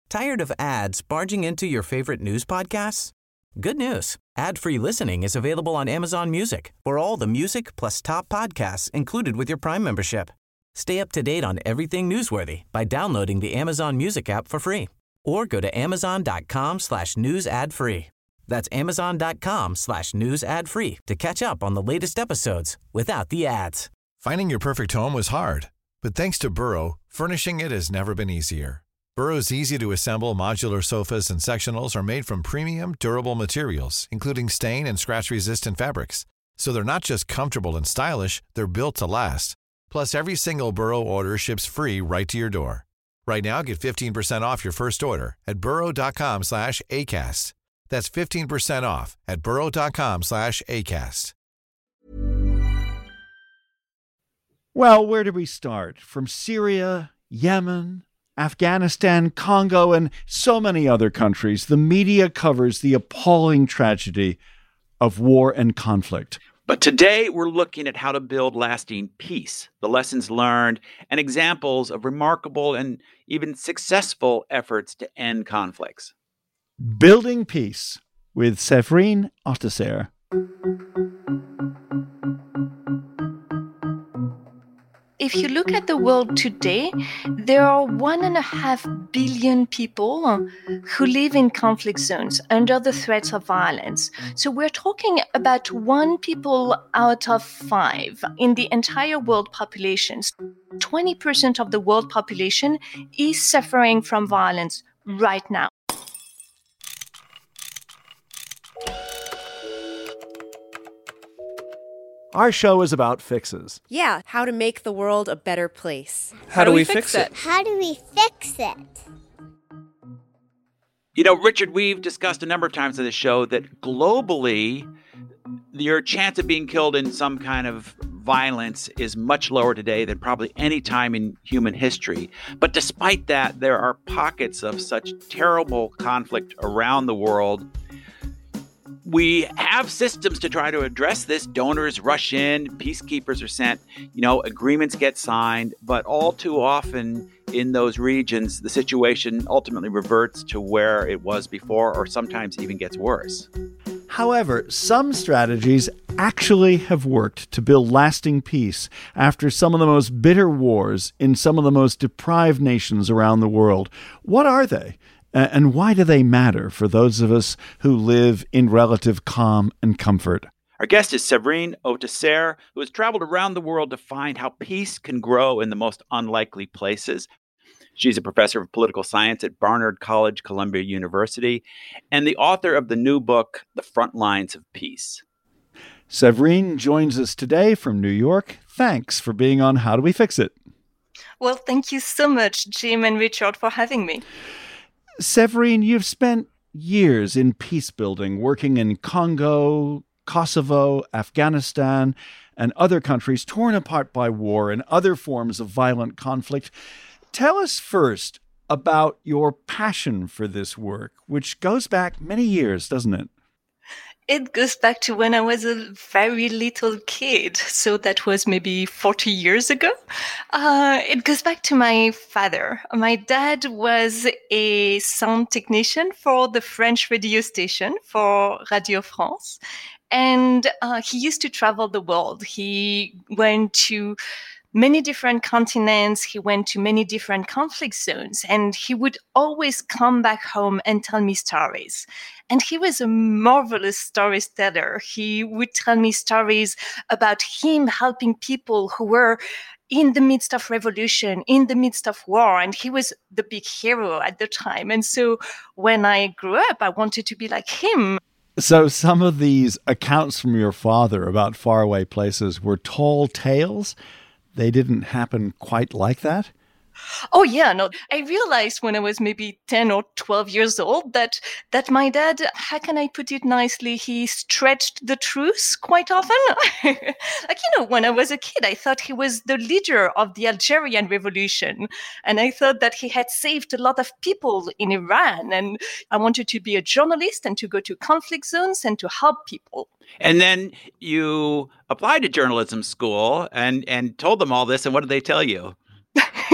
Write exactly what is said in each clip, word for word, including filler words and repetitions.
Tired of ads barging into your favorite news podcasts? Good news. Ad-free listening is available on Amazon Music for all the music plus top podcasts included with your Prime membership. Stay up to date on everything newsworthy by downloading the Amazon Music app for free or go to amazon.com slash news ad free. That's amazon.com slash news ad free to catch up on the latest episodes without the ads. Finding your perfect home was hard, but thanks to Burrow, furnishing it has never been easier. Burrow's easy-to-assemble modular sofas and sectionals are made from premium, durable materials, including stain and scratch-resistant fabrics. So they're not just comfortable and stylish, they're built to last. Plus, every single Burrow order ships free right to your door. Right now, get fifteen percent off your first order at burrow.com slash ACAST. That's fifteen percent off at burrow.com slash ACAST. Well, where do we start? From Syria, Yemen, Afghanistan, Congo, and so many other countries, the media covers the appalling tragedy of war and conflict. But today we're looking at how to build lasting peace, the lessons learned, and examples of remarkable and even successful efforts to end conflicts. Building Peace with Séverine Autesserre. If you look at the world today, there are one and a half billion people who live in conflict zones under the threats of violence. So we're talking about one people out of five in the entire world population. twenty percent of the world population is suffering from violence right now. Our show is about fixes. Yeah, how to make the world a better place. How, how do we fix it? it? How do we fix it? You know, Richard, we've discussed a number of times on this show that globally, your chance of being killed in some kind of violence is much lower today than probably any time in human history. But despite that, there are pockets of such terrible conflict around the world. We have systems to try to address this. Donors rush in, peacekeepers are sent, you know, agreements get signed, but all too often in those regions, the situation ultimately reverts to where it was before, or sometimes even gets worse. However, some strategies actually have worked to build lasting peace after some of the most bitter wars in some of the most deprived nations around the world. What are they? And why do they matter for those of us who live in relative calm and comfort? Our guest is Séverine Autesserre, who has traveled around the world to find how peace can grow in the most unlikely places. She's a professor of political science at Barnard College, Columbia University, and the author of the new book, The Front Lines of Peace. Séverine joins us today from New York. Thanks for being on How Do We Fix It? Well, thank you so much, Jim and Richard, for having me. Séverine, you've spent years in peace building, working in Congo, Kosovo, Afghanistan, and other countries torn apart by war and other forms of violent conflict. Tell us first about your passion for this work, which goes back many years, doesn't it? It goes back to when I was a very little kid. So that was maybe forty years ago. Uh, it goes back to my father. My dad was a sound technician for the French radio station, for Radio France. And uh, he used to travel the world. He went to many different continents. He went to many different conflict zones, and he would always come back home and tell me stories. And he was a marvelous storyteller. He would tell me stories about him helping people who were in the midst of revolution, in the midst of war, and he was the big hero at the time. And so when I grew up, I wanted to be like him. So some of these accounts from your father about faraway places were tall tales? They didn't happen quite like that? Oh, yeah, no. I realized when I was maybe ten or twelve years old that that my dad, how can I put it nicely, he stretched the truth quite often. Like, you know, when I was a kid, I thought he was the leader of the Algerian Revolution. And I thought that he had saved a lot of people in Iran. And I wanted to be a journalist and to go to conflict zones and to help people. And then you applied to journalism school and, and told them all this. And what did they tell you?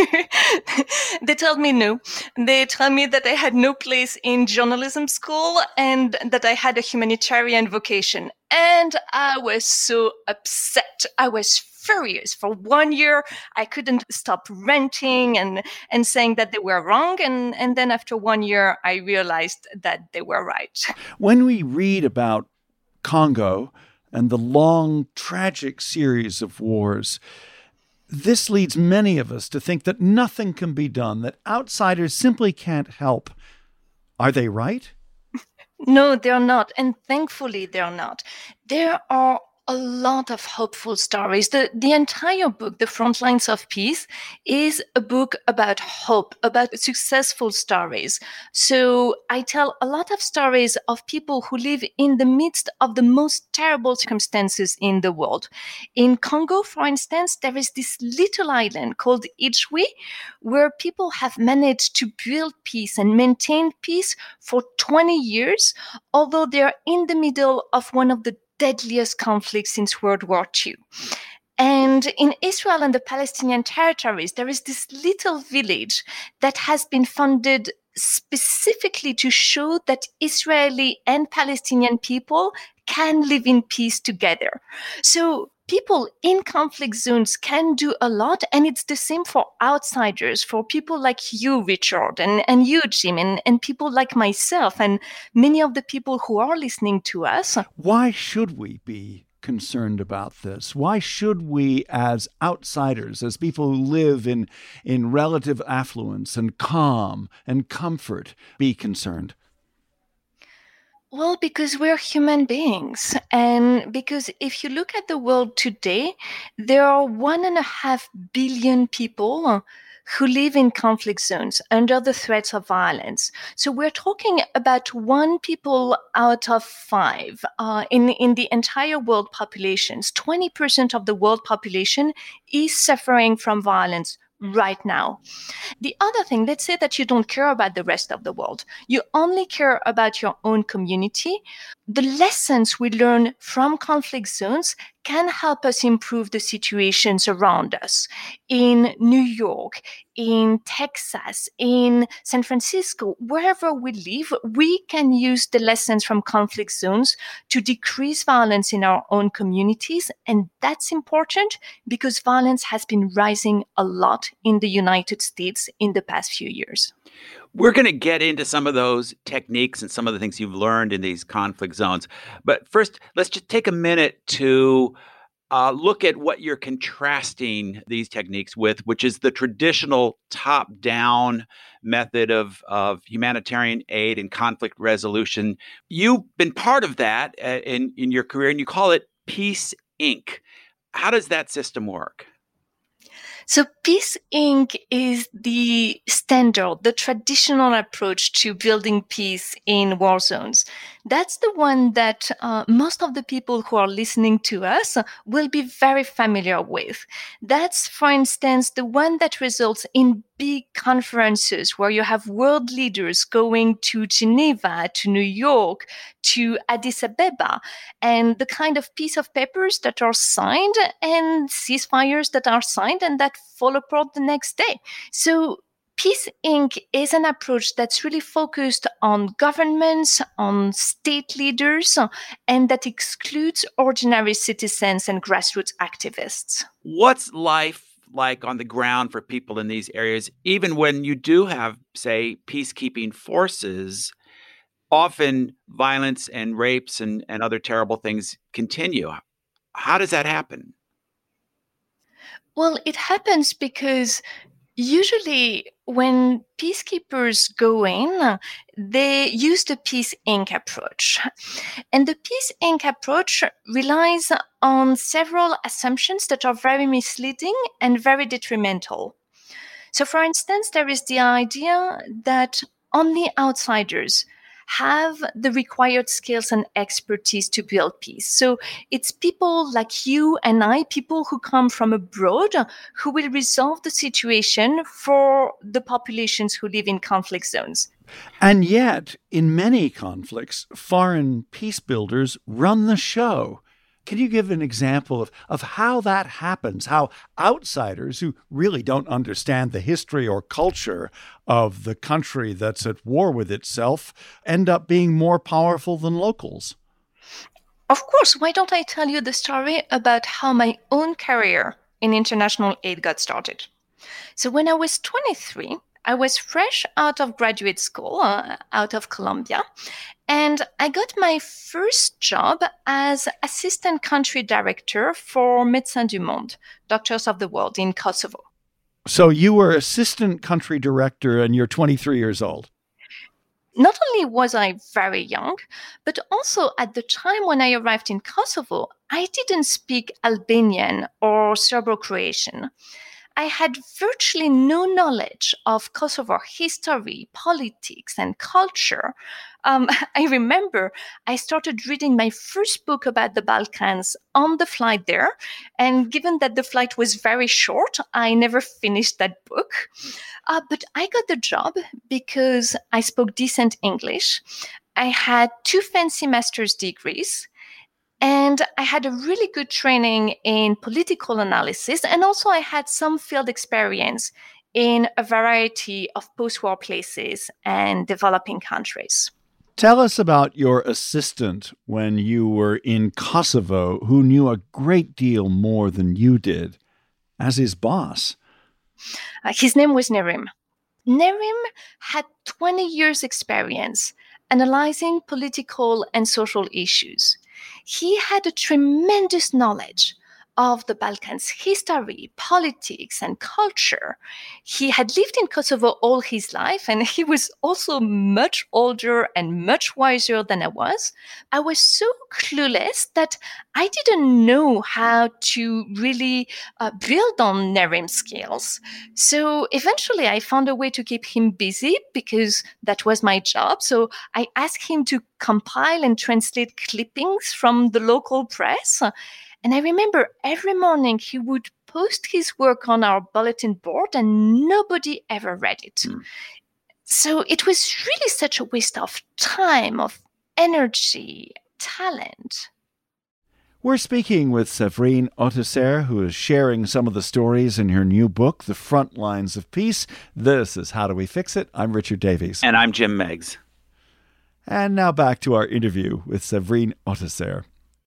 They told me no. They told me that I had no place in journalism school and that I had a humanitarian vocation. And I was so upset. I was furious. For one year, I couldn't stop ranting and, and saying that they were wrong. And, and then after one year, I realized that they were right. When we read about Congo and the long, tragic series of wars, this leads many of us to think that nothing can be done, that outsiders simply can't help. Are they right? No, they're not. And thankfully, they're not. There are a lot of hopeful stories. The, the entire book, The Front Lines of Peace, is a book about hope, about successful stories. So I tell a lot of stories of people who live in the midst of the most terrible circumstances in the world. In Congo, for instance, there is this little island called Ijwi, where people have managed to build peace and maintain peace for twenty years, although they're in the middle of one of the deadliest conflict since World War Two. And in Israel and the Palestinian territories, there is this little village that has been funded specifically to show that Israeli and Palestinian people can live in peace together. So people in conflict zones can do a lot, and it's the same for outsiders, for people like you, Richard, and, and you, Jim, and, and people like myself, and many of the people who are listening to us. Why should we be concerned about this? Why should we, as outsiders, as people who live in, in relative affluence and calm and comfort, be concerned? Well, because we're human beings. And because if you look at the world today, there are one and a half billion people who live in conflict zones under the threats of violence. So we're talking about one people out of five uh, in, in the entire world populations. twenty percent of the world population is suffering from violence right now. The other thing, let's say that you don't care about the rest of the world. You only care about your own community. The lessons we learn from conflict zones can help us improve the situations around us. In New York, in Texas, in San Francisco, wherever we live, we can use the lessons from conflict zones to decrease violence in our own communities. And that's important because violence has been rising a lot in the United States in the past few years. We're going to get into some of those techniques and some of the things you've learned in these conflict zones. But first, let's just take a minute to uh, look at what you're contrasting these techniques with, which is the traditional top-down method of, of humanitarian aid and conflict resolution. You've been part of that uh, in, in your career, and you call it Peace, Incorporated. How does that system work? So Peace, Incorporated is the standard, the traditional approach to building peace in war zones. That's the one that uh, most of the people who are listening to us will be very familiar with. That's, for instance, the one that results in big conferences where you have world leaders going to Geneva, to New York, to Addis Ababa, and the kind of piece of papers that are signed and ceasefires that are signed and that fall apart the next day. So Peace, Incorporated is an approach that's really focused on governments, on state leaders, and that excludes ordinary citizens and grassroots activists. What's life like on the ground for people in these areas, even when you do have, say, peacekeeping forces? Often violence and rapes and, and other terrible things continue. How does that happen? Well, it happens because usually when peacekeepers go in, they use the Peace, Incorporated approach. And the Peace, Incorporated approach relies on several assumptions that are very misleading and very detrimental. So, for instance, there is the idea that only outsiders have the required skills and expertise to build peace. So it's people like you and I, people who come from abroad, who will resolve the situation for the populations who live in conflict zones. And yet, in many conflicts, foreign peace builders run the show. Can you give an example of, of how that happens, how outsiders who really don't understand the history or culture of the country that's at war with itself end up being more powerful than locals? Of course, why don't I tell you the story about how my own career in international aid got started? So when I was twenty-three, I was fresh out of graduate school, uh, out of Columbia, and I got my first job as assistant country director for Médecins du Monde, Doctors of the World in Kosovo. So you were assistant country director and you're twenty-three years old. Not only was I very young, but also at the time when I arrived in Kosovo, I didn't speak Albanian or Serbo-Croatian. I had virtually no knowledge of Kosovo history, politics, and culture. Um, I remember I started reading my first book about the Balkans on the flight there. And given that the flight was very short, I never finished that book. Uh, but I got the job because I spoke decent English. I had two fancy master's degrees. And I had a really good training in political analysis, and also I had some field experience in a variety of post-war places and developing countries. Tell us about your assistant when you were in Kosovo, who knew a great deal more than you did, as his boss. Uh, his name was Nerim. Nerim had twenty years experience analyzing political and social issues. He had a tremendous knowledge of the Balkans' history, politics, and culture. He had lived in Kosovo all his life, and he was also much older and much wiser than I was. I was so clueless that I didn't know how to really uh, build on Nerim's skills. So eventually I found a way to keep him busy because that was my job. So I asked him to compile and translate clippings from the local press. And I remember every morning he would post his work on our bulletin board and nobody ever read it. Mm. So it was really such a waste of time, of energy, talent. We're speaking with Séverine Autesserre, who is sharing some of the stories in her new book, The Front Lines of Peace. This is How Do We Fix It? I'm Richard Davies. And I'm Jim Meigs. And now back to our interview with Séverine Autesserre.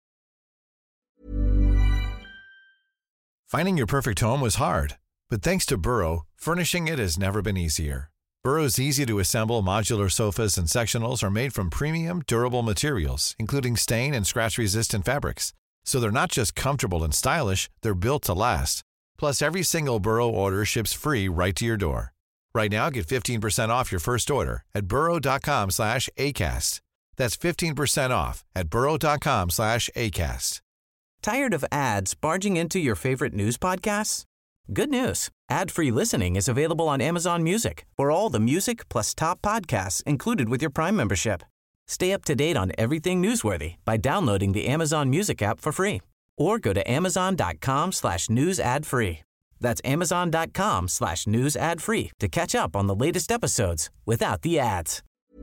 Finding your perfect home was hard, but thanks to Burrow, furnishing it has never been easier. Burrow's easy-to-assemble modular sofas and sectionals are made from premium, durable materials, including stain and scratch-resistant fabrics. So they're not just comfortable and stylish, they're built to last. Plus, every single Burrow order ships free right to your door. Right now, get fifteen percent off your first order at burrow.com slash ACAST. That's fifteen percent off at burrow.com slash ACAST. Tired of ads barging into your favorite news podcasts? Good news. Ad-free listening is available on Amazon Music for all the music plus top podcasts included with your Prime membership. Stay up to date on everything newsworthy by downloading the Amazon Music app for free or go to amazon.com slash news ad free. That's amazon.com slash news ad free to catch up on the latest episodes without the ads.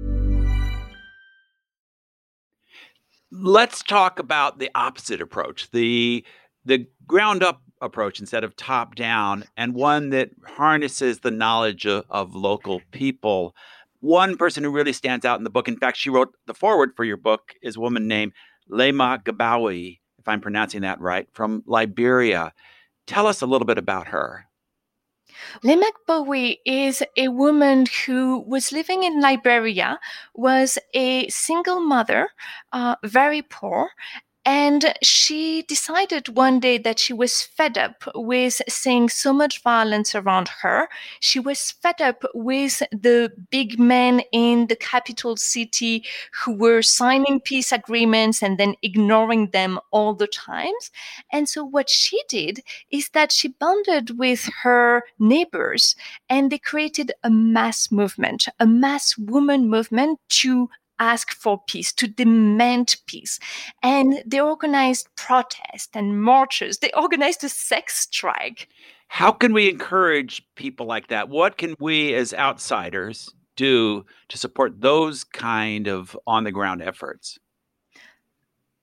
Let's talk about the opposite approach, the the ground up approach instead of top down, and one that harnesses the knowledge of, of local people. One person who really stands out in the book, in fact, she wrote the foreword for your book, is a woman named Leymah Gbowee, if I'm pronouncing that right, from Liberia. Tell us a little bit about her. Leymah Gbowee is a woman who was living in Liberia, was a single mother, uh, very poor, and she decided one day that she was fed up with seeing so much violence around her. She was fed up with the big men in the capital city who were signing peace agreements and then ignoring them all the times. And so what she did is that she bonded with her neighbors and they created a mass movement, a mass woman movement to ask for peace, to demand peace. And they organized protests and marches. They organized a sex strike. How can we encourage people like that? What can we as outsiders do to support those kind of on-the-ground efforts?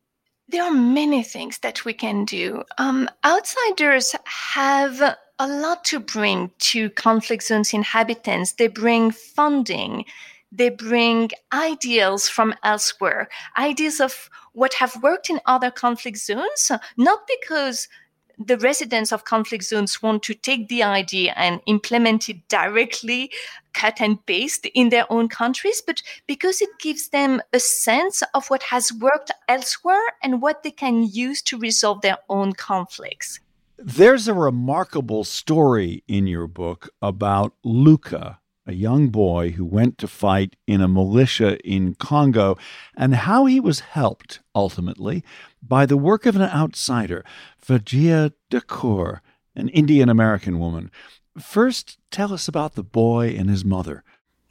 There are many things that we can do. Um, outsiders have a lot to bring to conflict zones inhabitants. They bring funding. They bring ideas from elsewhere, ideas of what have worked in other conflict zones, not because the residents of conflict zones want to take the idea and implement it directly, cut and paste in their own countries, but because it gives them a sense of what has worked elsewhere and what they can use to resolve their own conflicts. There's a remarkable story in your book about Luca, a young boy who went to fight in a militia in Congo, and how he was helped, ultimately, by the work of an outsider, Vijaya Dakur, an Indian-American woman. First, tell us about the boy and his mother.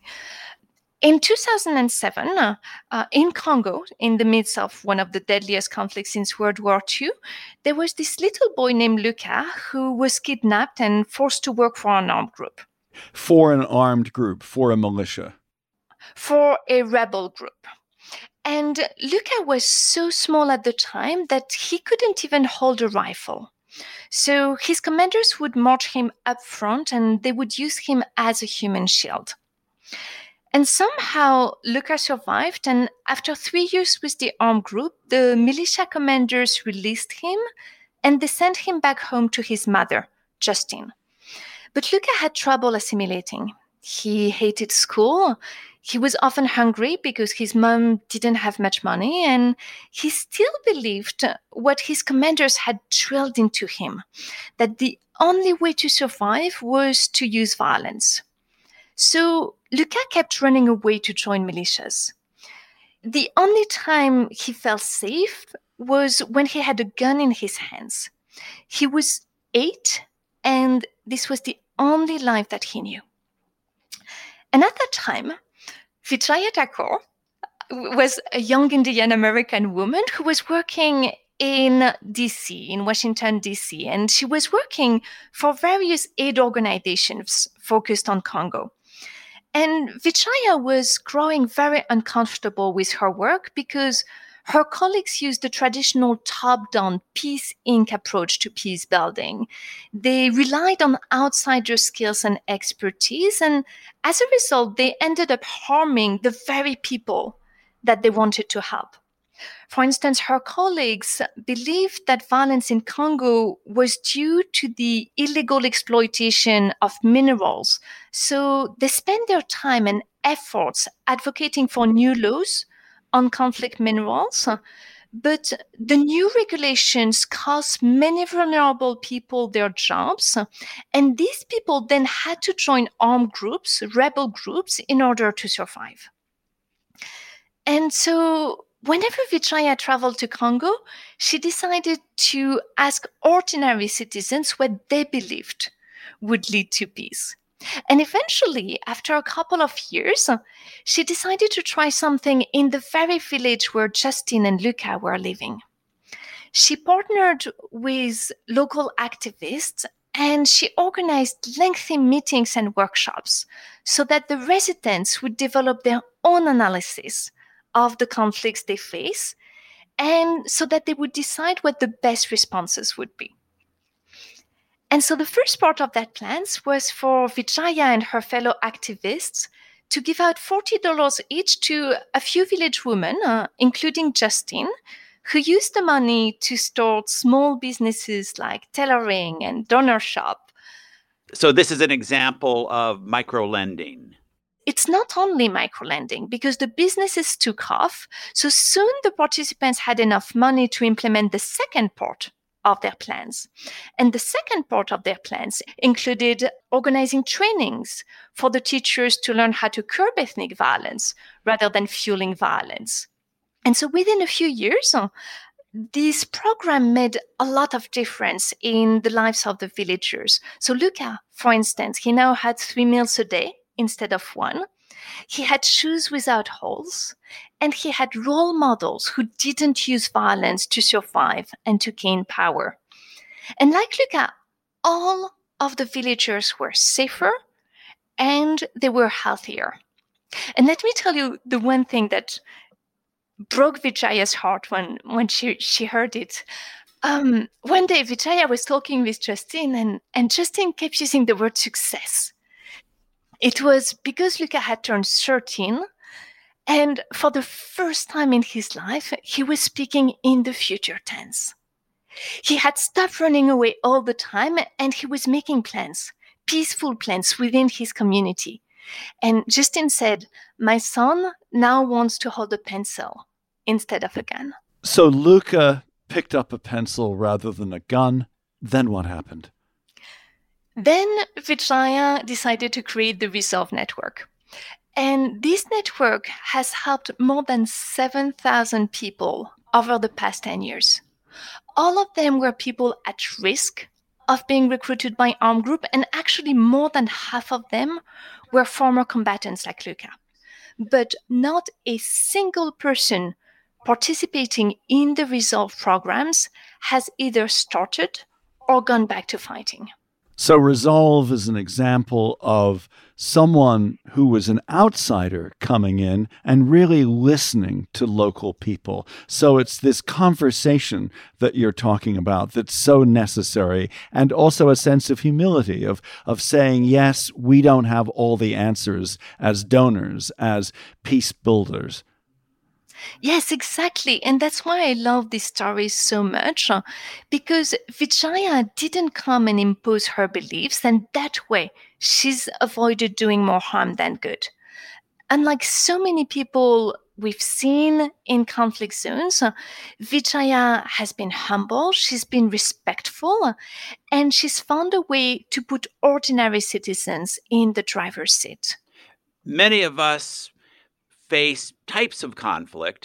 In two thousand seven, uh, uh, in Congo, in the midst of one of the deadliest conflicts since World War Two, there was this little boy named Luca who was kidnapped and forced to work for an armed group. For an armed group, for a militia. For a rebel group. And Luca was so small at the time that he couldn't even hold a rifle. So his commanders would march him up front and they would use him as a human shield. And somehow Luca survived, and after three years with the armed group, the militia commanders released him and they sent him back home to his mother, Justine. But Luca had trouble assimilating. He hated school. He was often hungry because his mom didn't have much money, and he still believed what his commanders had drilled into him, that the only way to survive was to use violence. So Luca kept running away to join militias. The only time he felt safe was when he had a gun in his hands. He was eight, and this was the only life that he knew. And at that time, Vijaya Dakur was a young Indian American woman who was working in D C, in Washington, D C, and she was working for various aid organizations focused on Congo. And Vijaya was growing very uncomfortable with her work because her colleagues used the traditional top-down Peace Incorporated approach to peace building. They relied on outsider skills and expertise, and as a result, they ended up harming the very people that they wanted to help. For instance, her colleagues believed that violence in Congo was due to the illegal exploitation of minerals, so they spent their time and efforts advocating for new laws on conflict minerals, but the new regulations cost many vulnerable people their jobs, and these people then had to join armed groups, rebel groups, in order to survive. And so whenever Vijaya traveled to Congo, she decided to ask ordinary citizens what they believed would lead to peace. And eventually, after a couple of years, she decided to try something in the very village where Justine and Luca were living. She partnered with local activists and she organized lengthy meetings and workshops so that the residents would develop their own analysis of the conflicts they face and so that they would decide what the best responses would be. And so the first part of that plan was for Vijaya and her fellow activists to give out forty dollars each to a few village women, uh, including Justine, who used the money to start small businesses like tailoring and donor shop. So this is an example of micro-lending. It's not only micro-lending because the businesses took off. So soon the participants had enough money to implement the second part of their plans. And the second part of their plans included organizing trainings for the teachers to learn how to curb ethnic violence rather than fueling violence. And so within a few years, this program made a lot of difference in the lives of the villagers. So Luca, for instance, he now had three meals a day instead of one. He had shoes without holes, and he had role models who didn't use violence to survive and to gain power. And like Luca, all of the villagers were safer and they were healthier. And let me tell you the one thing that broke Vijaya's heart when, when she, she heard it. Um, one day, Vijaya was talking with Justin, and, and Justin kept using the word success. It was because Luca had turned thirteen, and for the first time in his life, he was speaking in the future tense. He had stopped running away all the time, and he was making plans, peaceful plans within his community. And Justin said, "My son now wants to hold a pencil instead of a gun." So Luca picked up a pencil rather than a gun. Then what happened? Then Vijaya decided to create the Resolve Network. And this network has helped more than seven thousand people over the past ten years. All of them were people at risk of being recruited by armed group, and actually more than half of them were former combatants like Luca. But not a single person participating in the Resolve programs has either started or gone back to fighting. So Resolve is an example of someone who was an outsider coming in and really listening to local people. So it's this conversation that you're talking about that's so necessary, and also a sense of humility of, of saying, yes, we don't have all the answers as donors, as peace builders. Yes, exactly. And that's why I love this story so much, uh, because Vijaya didn't come and impose her beliefs, and that way she's avoided doing more harm than good. Unlike so many people we've seen in conflict zones, uh, Vijaya has been humble, she's been respectful, uh, and she's found a way to put ordinary citizens in the driver's seat. Many of us face types of conflict.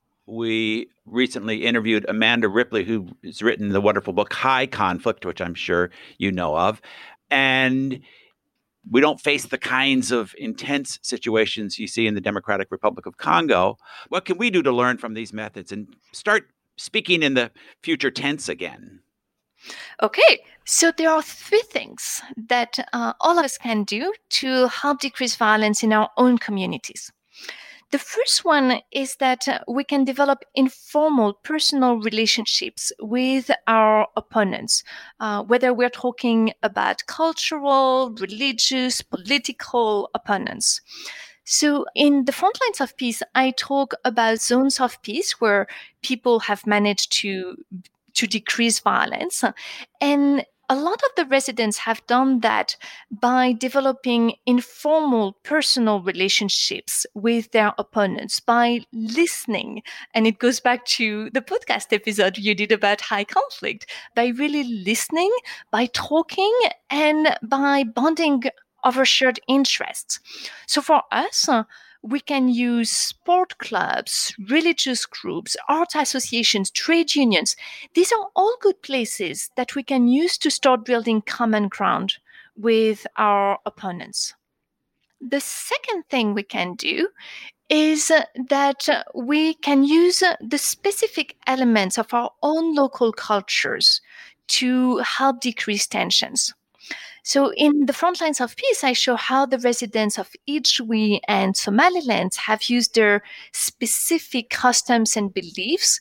We recently interviewed Amanda Ripley, who has written the wonderful book High Conflict, which I'm sure you know of. And we don't face the kinds of intense situations you see in the Democratic Republic of Congo. What can we do to learn from these methods and start speaking in the future tense again? Okay, so there are three things that uh, all of us can do to help decrease violence in our own communities. The first one is that uh, we can develop informal personal relationships with our opponents, uh, whether we're talking about cultural, religious, political opponents. So in the front lines of peace, I talk about zones of peace where people have managed to, to decrease violence. And a lot of the residents have done that by developing informal personal relationships with their opponents, by listening. And it goes back to the podcast episode you did about high conflict, by really listening, by talking, and by bonding over shared interests. So for us, uh, we can use sport clubs, religious groups, art associations, trade unions. These are all good places that we can use to start building common ground with our opponents. The second thing we can do is uh, that uh, we can use uh, the specific elements of our own local cultures to help decrease tensions. So in the front lines of peace, I show how the residents of Ijwi and Somaliland have used their specific customs and beliefs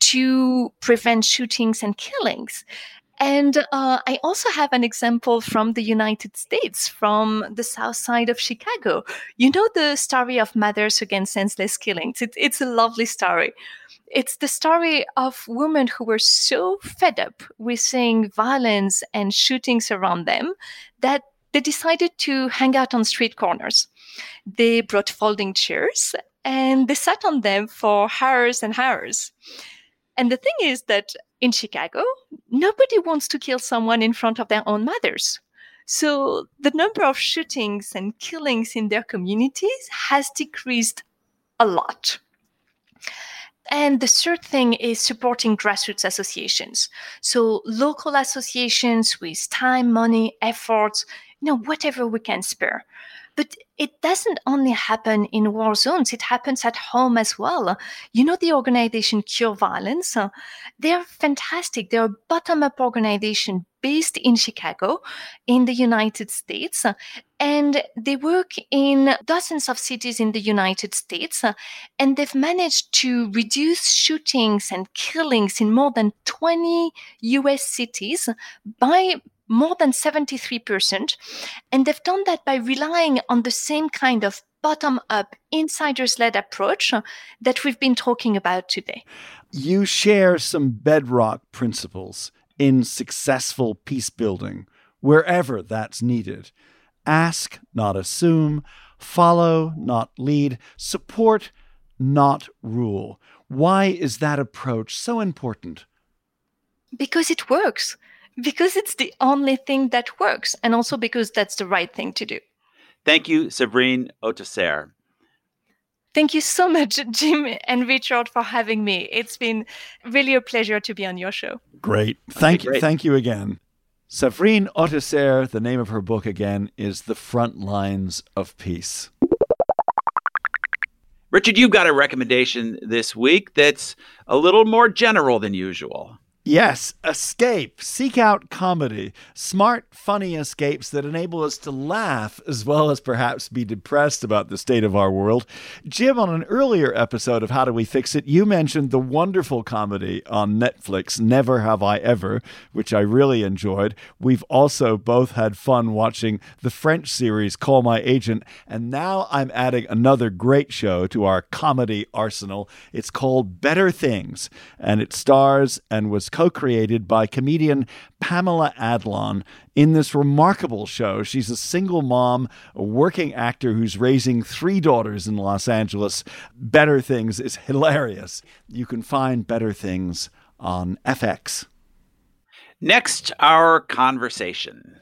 to prevent shootings and killings. And uh, I also have an example from the United States, from the south side of Chicago. You know the story of Mothers Against Senseless Killings. It, it's a lovely story. It's the story of women who were so fed up with seeing violence and shootings around them that they decided to hang out on street corners. They brought folding chairs and they sat on them for hours and hours. And the thing is that in Chicago, nobody wants to kill someone in front of their own mothers. So the number of shootings and killings in their communities has decreased a lot. And the third thing is supporting grassroots associations. So local associations with time, money, efforts, you know, whatever we can spare. But it doesn't only happen in war zones, it happens at home as well. You know the organization Cure Violence? They're fantastic. They're a bottom-up organization based in Chicago, in the United States, and they work in dozens of cities in the United States, and they've managed to reduce shootings and killings in more than twenty U S cities by more than seventy-three percent. And they've done that by relying on the same kind of bottom-up, insiders-led approach that we've been talking about today. You share some bedrock principles in successful peace building, wherever that's needed. Ask, not assume. Follow, not lead. Support, not rule. Why is that approach so important? Because it works. Because it's the only thing that works, and also because that's the right thing to do. Thank you, Séverine Autesserre. Thank you so much, Jim and Richard, for having me. It's been really a pleasure to be on your show. Great. Thank Okay, you. great. Thank you again. Séverine Autesserre, the name of her book again, is The Front Lines of Peace. Richard, you've got a recommendation this week that's a little more general than usual. Yes, escape. Seek out comedy. Smart, funny escapes that enable us to laugh as well as perhaps be depressed about the state of our world. Jim, on an earlier episode of How Do We Fix It, you mentioned the wonderful comedy on Netflix, Never Have I Ever, which I really enjoyed. We've also both had fun watching the French series Call My Agent, and now I'm adding another great show to our comedy arsenal. It's called Better Things, and it stars and was co-created by comedian Pamela Adlon. In this remarkable show, she's a single mom, a working actor who's raising three daughters in Los Angeles. Better Things is hilarious. You can find Better Things on F X. Next, our conversation.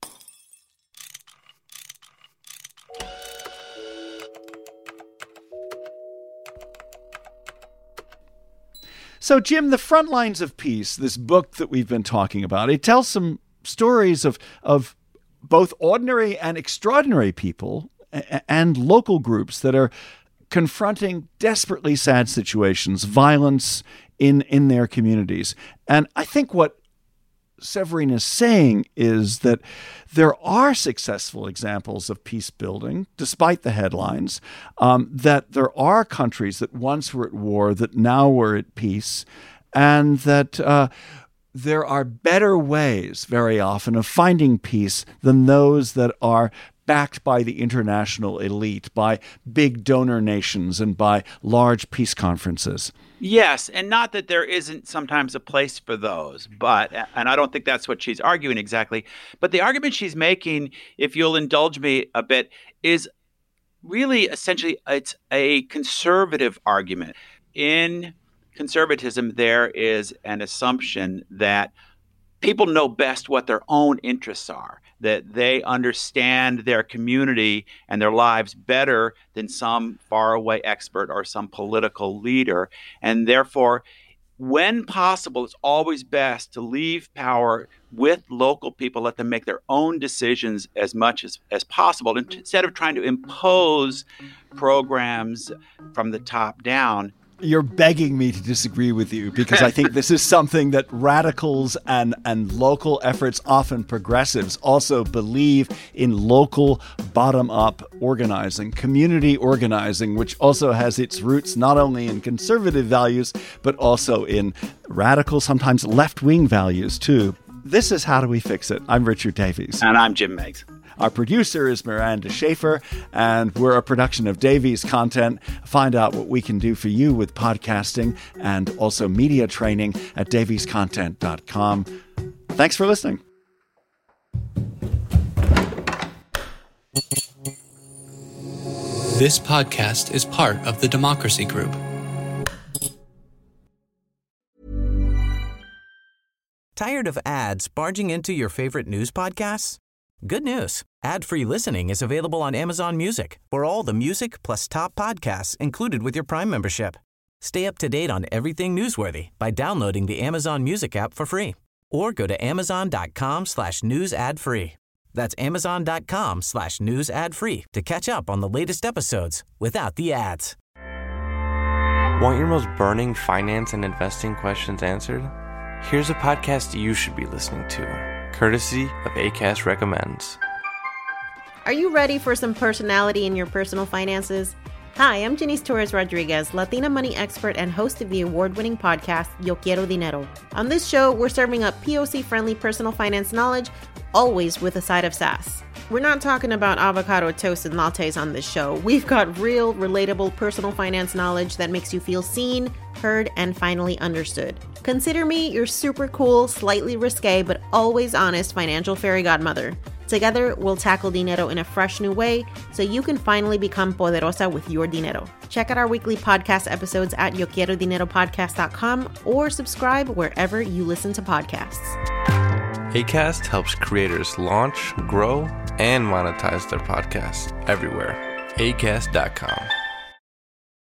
So, Jim, The Front Lines of Peace, this book that we've been talking about, it tells some stories of, of both ordinary and extraordinary people and local groups that are confronting desperately sad situations, violence in, in their communities. And I think what Séverine is saying is that there are successful examples of peace building, despite the headlines, um, that there are countries that once were at war that now were at peace, and that uh, there are better ways very often of finding peace than those that are backed by the international elite, by big donor nations, and by large peace conferences. Yes, and not that there isn't sometimes a place for those, but, and I don't think that's what she's arguing exactly, but the argument she's making, if you'll indulge me a bit, is really essentially it's a conservative argument. In conservatism, there is an assumption that people know best what their own interests are, that they understand their community and their lives better than some faraway expert or some political leader. And therefore, when possible, it's always best to leave power with local people, let them make their own decisions as much as, as possible, instead of trying to impose programs from the top down. You're begging me to disagree with you, because I think this is something that radicals and, and local efforts, often progressives, also believe in local bottom-up organizing, community organizing, which also has its roots not only in conservative values, but also in radical, sometimes left-wing values, too. This is How Do We Fix It? I'm Richard Davies. And I'm Jim Meigs. Our producer is Miranda Schaefer, and we're a production of Davies Content. Find out what we can do for you with podcasting and also media training at davies content dot com. Thanks for listening. This podcast is part of the Democracy Group. Tired of ads barging into your favorite news podcasts? Good news. Ad-free listening is available on Amazon Music for all the music plus top podcasts included with your Prime membership. Stay up to date on everything newsworthy by downloading the Amazon Music app for free or go to amazon.com slash news ad free. That's amazon.com slash news ad free to catch up on the latest episodes without the ads. Want your most burning finance and investing questions answered? Here's a podcast you should be listening to. courtesy of Acast Recommends. Are you ready for some personality in your personal finances? Hi, I'm Janice Torres-Rodriguez, Latina money expert and host of the award-winning podcast, Yo Quiero Dinero. On this show, we're serving up P O C-friendly personal finance knowledge, always with a side of sass. We're not talking about avocado toast and lattes on this show. We've got real, relatable personal finance knowledge that makes you feel seen, heard, and finally understood. Consider me your super cool, slightly risque, but always honest financial fairy godmother. Together, we'll tackle dinero in a fresh new way so you can finally become poderosa with your dinero. Check out our weekly podcast episodes at yo quiero dinero podcast dot com or subscribe wherever you listen to podcasts. Acast helps creators launch, grow, and monetize their podcasts everywhere. acast dot com.